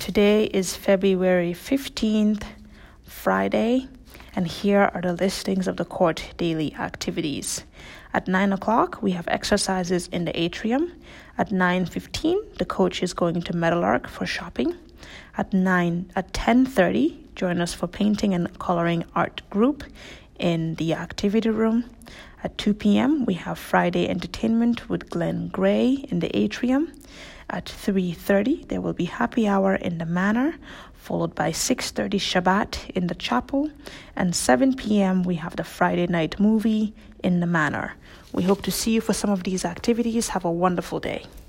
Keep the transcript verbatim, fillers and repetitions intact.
Today is February fifteenth, Friday, and here are the listings of the court daily activities. At nine o'clock, we have exercises in the atrium. At nine fifteen, the coach is going to Meadowlark for shopping. At nine, at ten thirty, join us for painting and coloring art group in the activity room. At two p.m., we have Friday entertainment with Glenn Gray in the atrium. At three thirty, there will be happy hour in the manor, followed by six thirty Shabbat in the chapel. And seven p.m., we have the Friday night movie in the manor. We hope to see you for some of these activities. Have a wonderful day.